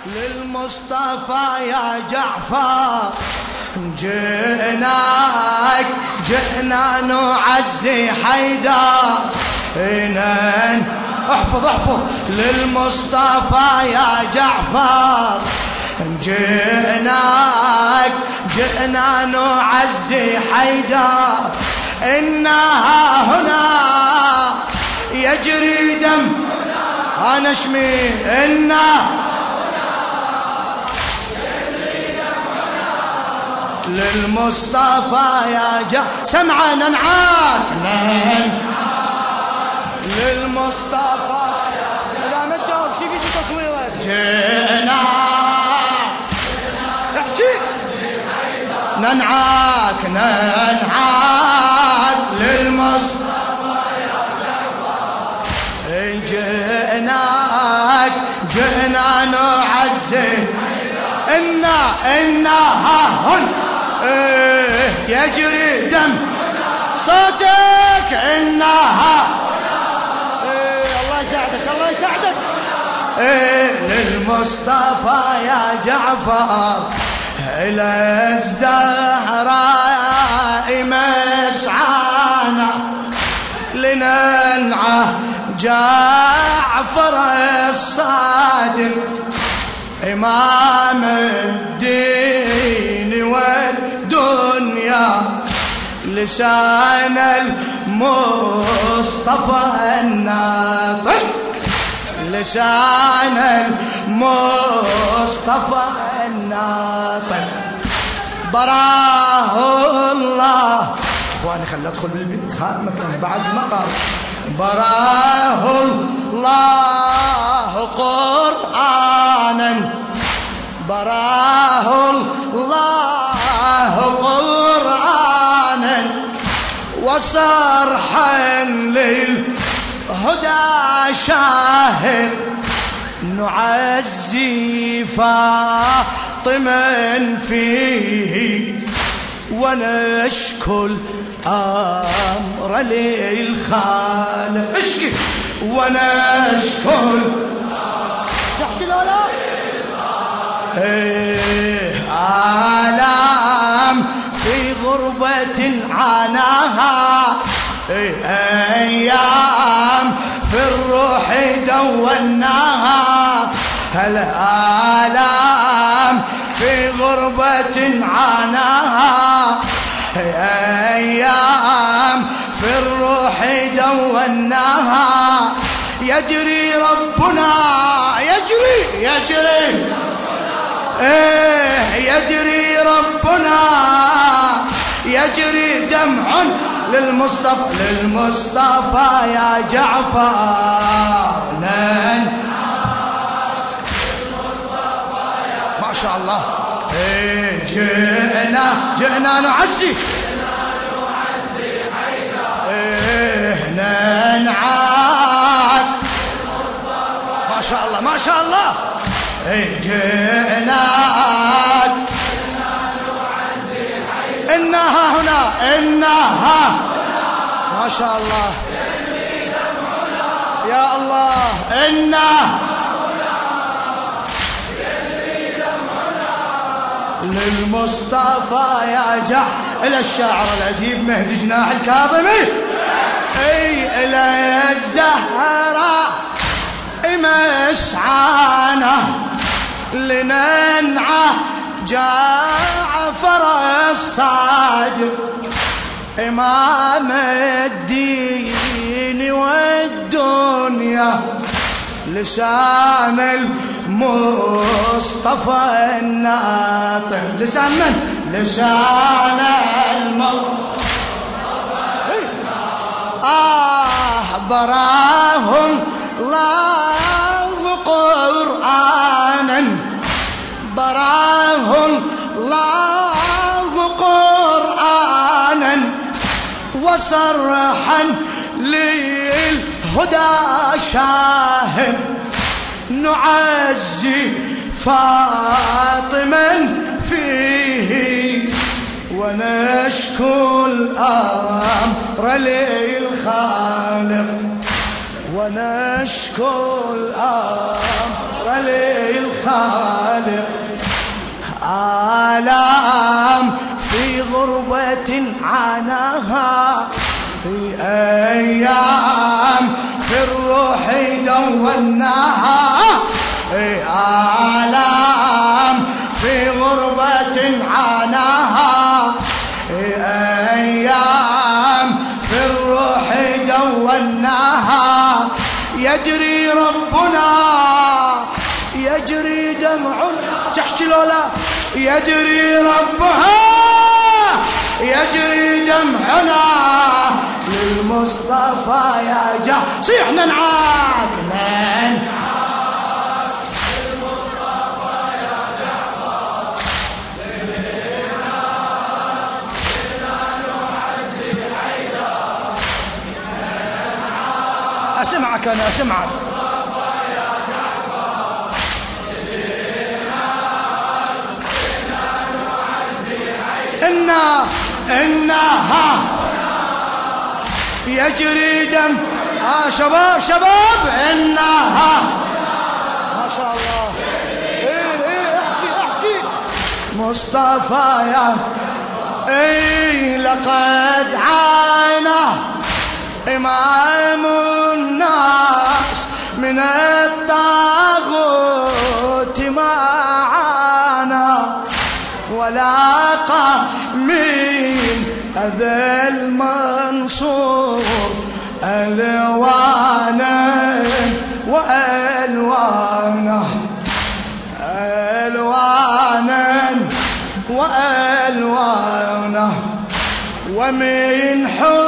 للمصطفى يا جعفر جئناك، جئنا نعزي حيدر. احفظ للمصطفى يا جعفر جئناك، جئنا نعزي حيدر. إنها هنا يجري دم أنا اشمي. للمصطفى يا سمعا ننعاك للمصطفى إذا ما تجاوب شي في تصويرك. جئنا احكي ننعاك للمصطفى يا جعفر. جئناك، جئنا نعزي. إنها هن يجري دم صوتك. إنها الله يساعدك الله يساعدك. للمصطفى يا جعفر إلى الزهراء مسعانا لننعى جعفر الصادق إمام الدين والدنيا. لسان المصطفى الناطق، لسان المصطفى الناطق. براه الله. اخواني خلي ادخل بالبيت مكان بعد المقام. براه الله قرآنا، براه الله قرآنا وصرحا للهدى شاهد. نعزي فاطما فيه ونشكو الأمر للخالق. اشكي ونشكو تحشي الأولى آلام في غربة عاناها. أيام في الروح دوناها. الآلام في غربة عاناها. أيام في الروح دوناها. يجري ربنا يجري يجري ربنا يجري دمع للمصطفى يا جعفر. ما شاء الله. جئنا نعزي ننعاك. ما شاء الله ما شاء الله. جئناك إنها هنا إنها ما شاء الله يا الله. للمصطفى يا إلى الشاعر الأديب مهدي جناح الكاظمي. إلى الزهراء مسعانا لننعى جعفر الصادق إمام الدين والدنيا. لسان المصطفى الناطق. لسان من؟ لسان المصطفى الناطق. براهم الله قرآنا، براهم الله قرآنا وصرحا للهدى شاهد. نعزي فاطما فيه ونشكو الأمر للخالق. ونشكو الأمر للخالق. الخالق. آلام في غربة عاناها، في أيام في الروح دوناها. آلام في غربة عاناها، أيام في الروح دوناها. يجري ربنا يجري دمعنا، تحكي لولا يجري ربها يجري دمعنا للمصطفى يا صيح ننعاك للمصطفى يا جعفر، لنا نعزي حيدر. أسمعك أنا أسمعك. إنها يجري دم شباب شباب، إنها ما شاء الله. احكي مصطفى يا لقد عانى إمام الناس من الطاغوت، ما عانى ولاقى من أذى المنصور ألوانا وألوانا، ألوانا وألوانا. ومن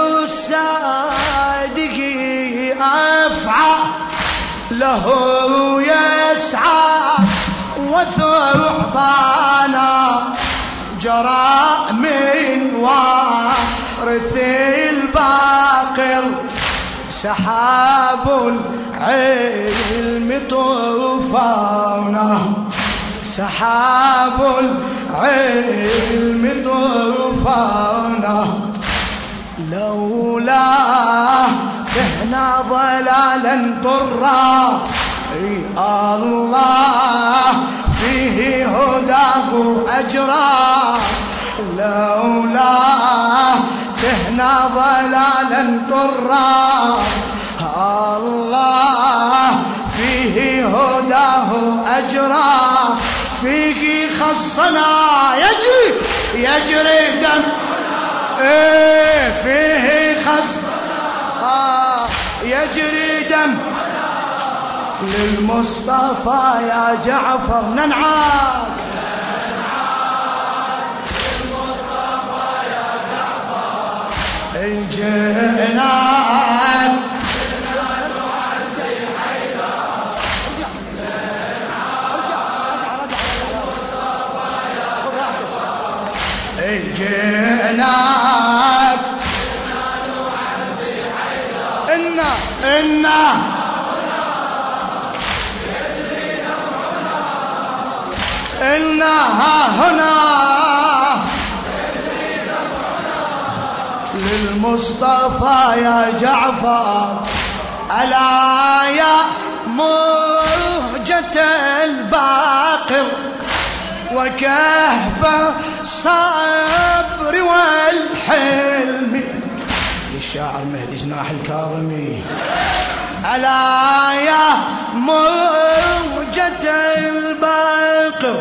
حساده أفعى له يسعى وثعبانا، جرى من وارث الباقر سحاب العلم طوفانا، سحاب العلم طوفانا. لولا كهنا ضلالا ضرا، الله فيه هداه أجرا. لولا تهنا ضلالا ضرا، الله فيه هداه أجرا. فيه خصنا يجري دم، فيه خصنا يجري دم للمصطفى يا جعفر. ننعاك للمصطفى يا جعفر، جئناك نعزي حيدر. للمصطفى يا جعفر، جئناك نعزي حيدر. إنا إنها هنا للمصطفى يا جعفر. ألا يا مهجة الباقر وكهف الصبر والحلم، للشاعر مهدي جناح الكاظمي. ألا يا موجة الباقر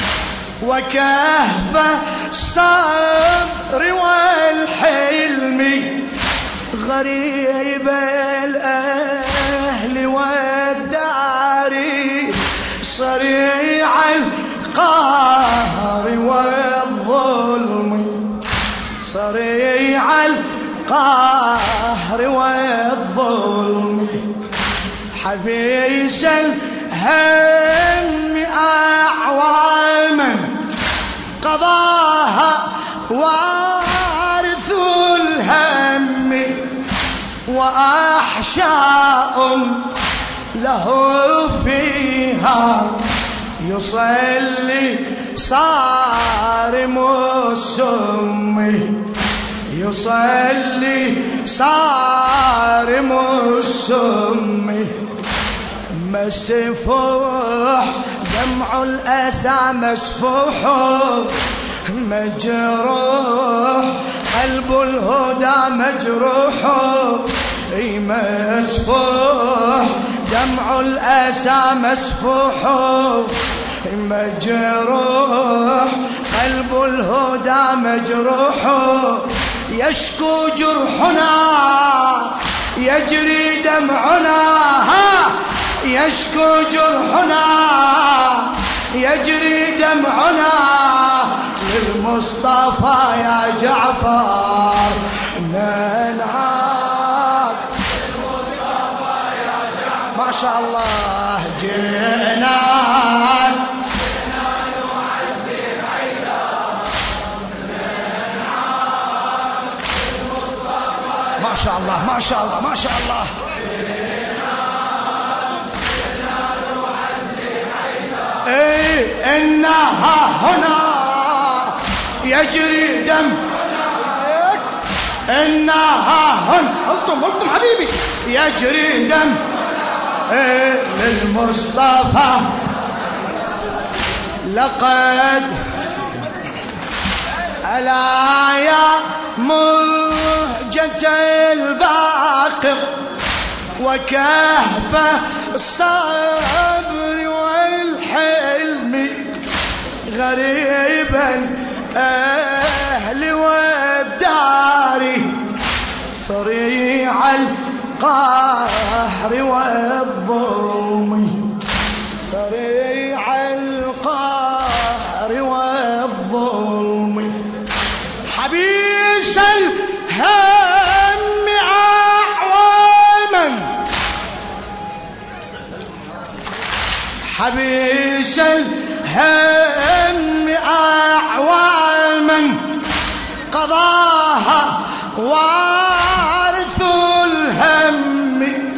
وكهف الصبر والحلم، غريب الأهل والدار صريع القهر والظلم، صريع القهر والظلم. حبيس الهم أعواما قضاها وارث الهم، وأحشاء له فيها يصلي صارم السم، يصلي صارم السم. مسفوح دمع الأسى مسفوح مجروح قلب الهدى مجروح مسفوح دمع الأسى مسفوح مجروح قلب الهدى مجروح يشكو جرحنا يجري دمعنا يشكو جرحنا يجري دمعنا للمصطفى يا جعفر ننعاك للمصطفى يا جعفر ما شاء الله جئنا نعزي حيدر ننعاك للمصطفى ما شاء الله ما شاء الله ما شاء الله إنها هنا يجري دم إنها هنا ألطم حبيبي يجري دم للمصطفى لقد ألا يا مهجة الباقر وكهف الصبر والحلم غريبا أهل والدار صريع القهر والظلم صريع القهر والظلم حبيس الهم أعواما حبيس الهم أعواما قضاها وارث الهم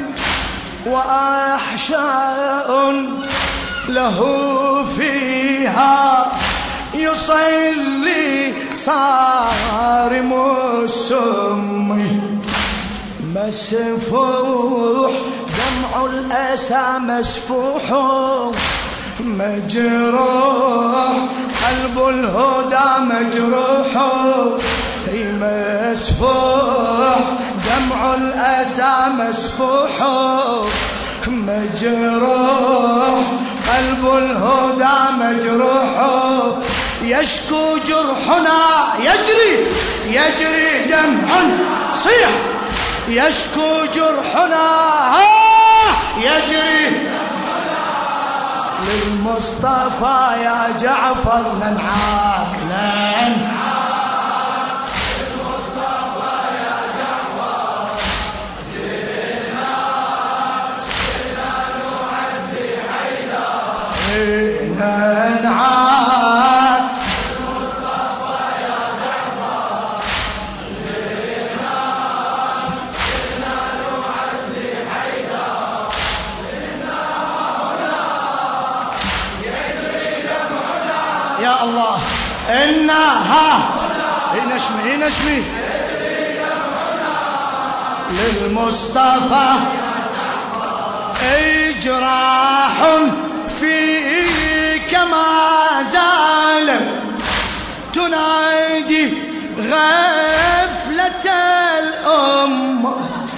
وأحشاء له فيها يصلي صارم السم مسفوح دمع الأسى مسفوح مجروح قلب الهدى مجروح مسفوح دمع الأسى مسفوح مجروح قلب الهدى مجروح يشكو جرحنا يجري دمع صيح يشكو جرحنا يجري للمصطفى يا جعفر ننعاك للمصطفى يا جعفر جئنا نعزي حيدر ننعاك للمصطفى يا جعفر جئنا نعزي حيدر يا الله إنها نشمي للمصطفى أي جراح فيك ما زالت تنادي غفلة الأمة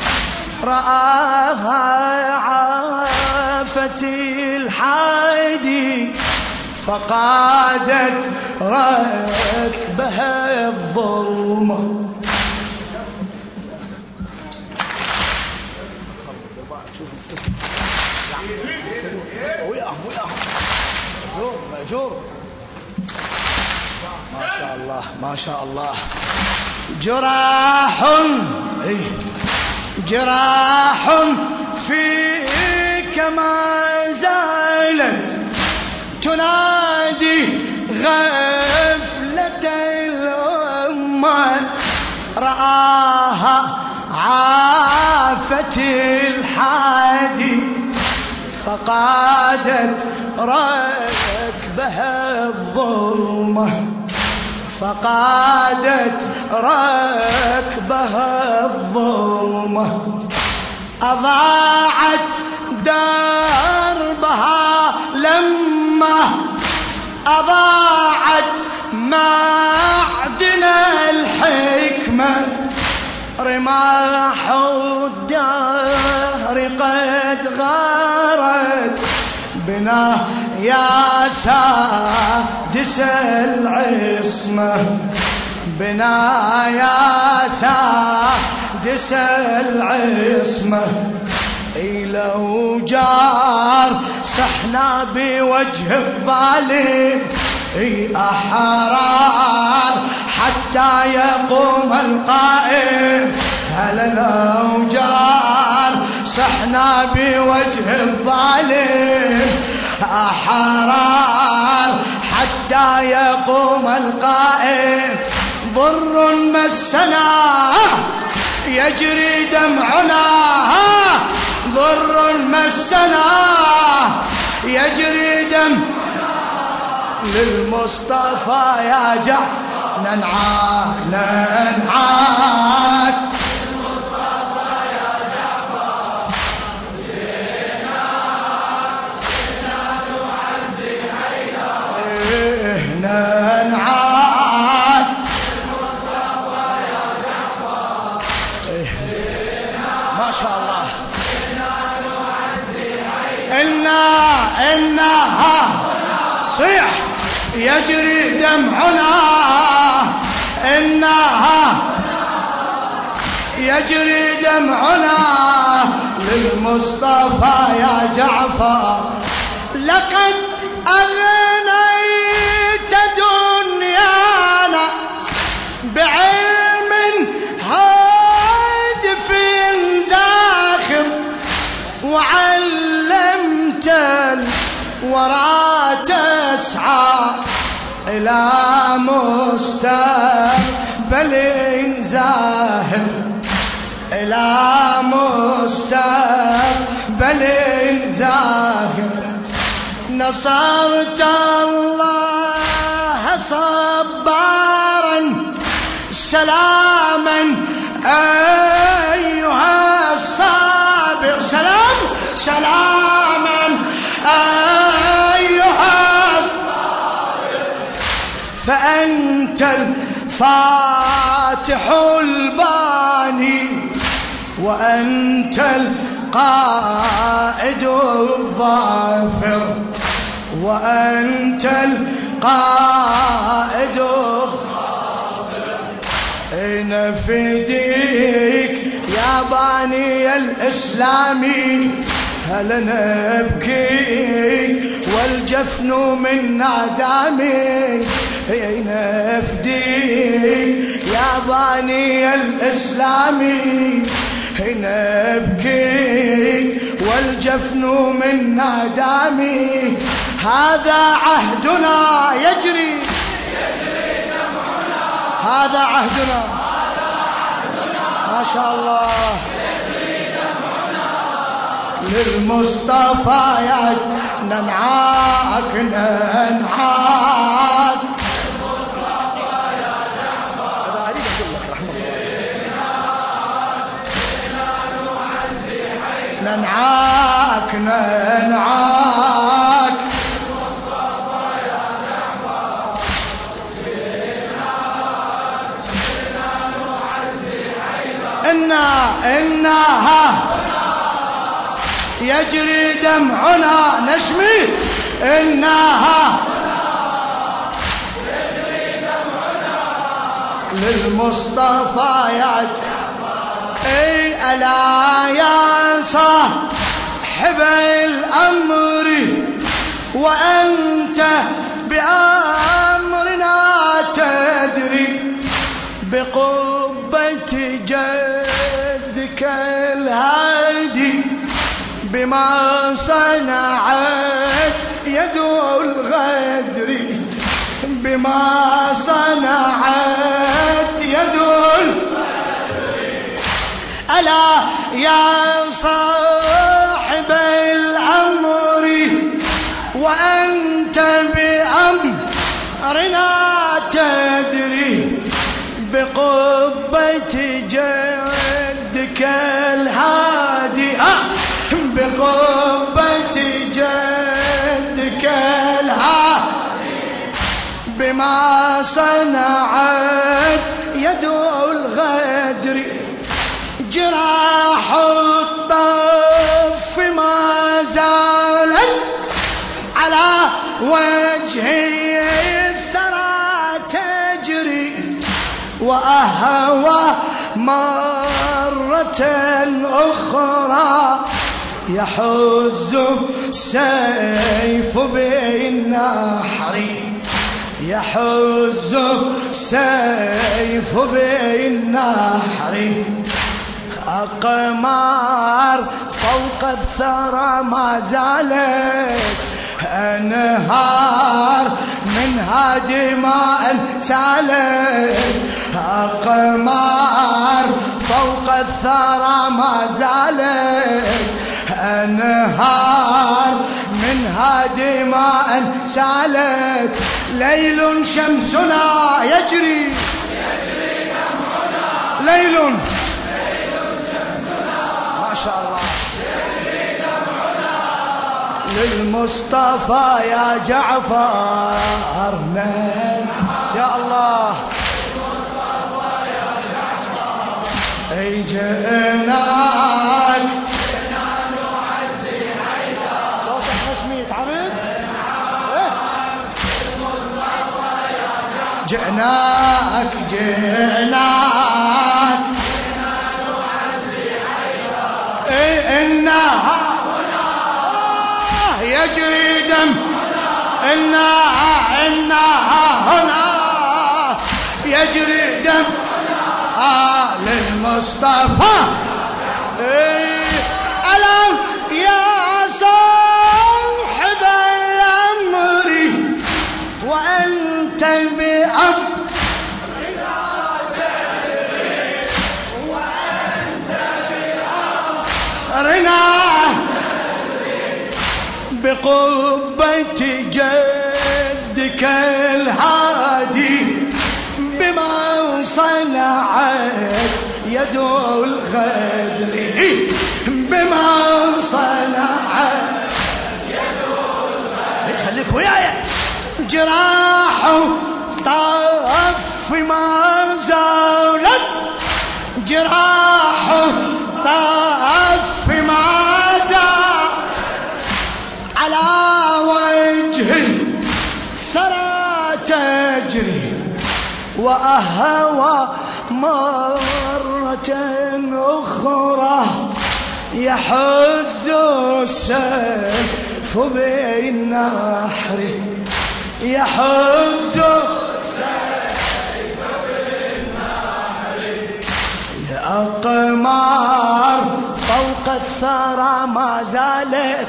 رآها عافة الحادي فقادت ركبها الظلمة مأجور ما شاء الله ما شاء الله جراح فيك ما زالت تنادي غفلة الأمة رآها عافة الحادي فقادت ركبها الظلمة فقادت ركبها الظلمة أضاعت دار أضاعت معدن الحكمة، رماح الدهر قد غارت بنا يا سادس العصمة، بنا يا سادس العصمة. لو جار صحنا بوجه الظالم أحرار حتى يقوم القائم. هلا لو جار صحنا بوجه الظالم أحرار حتى يقوم القائم. ضر مسنا يجري دمعنا، ضر مسنا يجري دمعنا، للمصطفى يا جعفر ننعاك ننعاك، للمصطفى يا جعفر جينا نعزي حيدر، ننعاك للمصطفى يا جعفر جينا ما شاء الله. نعزي حيدر، إنها صيح يجري دمعنا، إنها يجري دمعنا، للمصطفى يا جعفر. لقد أغنيت دنيانا بعلم هادف زاخر، وعلمت الورى تسعى إلى مستقبل زاهر، إلى مستقبل زاهر. نصرت الله صبارا سلاما أيها الصابر، سلام سلاما أيها الصابر. فأنت الفاتح الباني، وأنت القائد الظافر، وأنت القائد الظافر. نفديك يا باني الإسلامي، هل نبكيك والجفن منا دامي. نفديك يا باني الإسلامي، نبكيك والجفن منا دامي. هذا عهدنا يجري دمعنا، هذا عهدنا ما شاء الله. يجري دمعنا، للمصطفى يا ننعاك ننعاك، للمصطفى يا جعفر جينا نعزي حيدر، ننعاك ننعاك. للمصطفى يا جعفر جينا نعزي حيدر. إنها يجري دمعنا، نشمي إنها يجري دمعنا، للمصطفى يا جعفر. اي ألا يا صاحب الأمر، وأنت بأمرنا تدري، بقبة جدك الهادي، بما صنعت يد الغدر، بما صنعت يد الغدر. ألا يا صاحب الأمر، وأنت بأمرنا تدري، بقبة جدك الهادي، بقبة جدك الهادي. بما صنعت يد الغدر، جراح الطف ما زالت على وجهي الثرى تجري، وأهوى مرة أخرى يحز السيف بالنحر، يحز السيف بالنحر. أقمار فوق الثرى ما زالت أنهار منها دماء سالت، أقمار فوق الثرى ما زالت أنهار منها دماء سالت. ليل شمسنا يجري دمعنا، ليل شمسنا ما شاء الله يجري دمعنا، للمصطفى يا جعفر يا الله، للمصطفى يا جعفر اي جئناك نعزي حيدر. صوتك مشميت عبد جئناك جئناك نعزي حيدر، إنها هنا يجري دم، إنها هنا يجري دم للمصطفى. ألم يا صاحب الأمر وأنت بأمرنا تدري، وأنت بأمرنا بقبة جدك الهادي بما صنعت يد الغدر، بما صنعت يد الغدر. خليك وياي. جراح طف ما زالت، جراح طف ما زالت على وجهي ثرى تجري، وأهوى مرة أخرى يحز السيف بالنحر، يحز السيف بالنحر. أقمار فوق الثرى ما زالت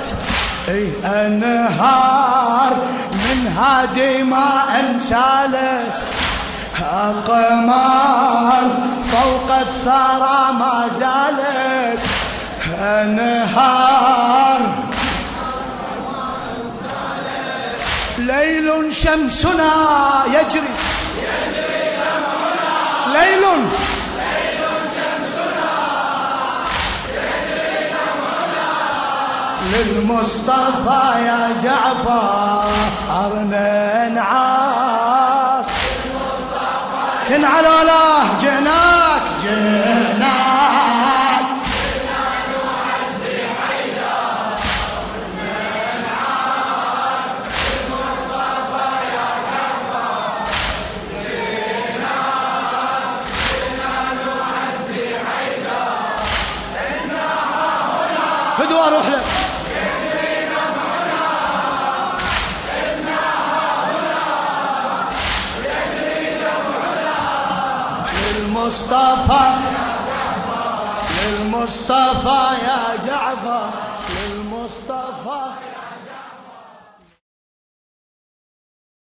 أنهار منها دماء سالت، أقمار فوق الثرى ما زالت أنهار. ليل شمسنا يجري دمعنا، ليل شمسنا يجري دمعنا، للمصطفى يا جعفر ننعاش، تنعل ولا جئناك جئناك نعزي حيدر، جئناك المصطفى يا جعفر، جئناك نعزي حيدر، إنها هنا فدوى روح لك للمصطفى للمصطفى يا جعفر، للمصطفى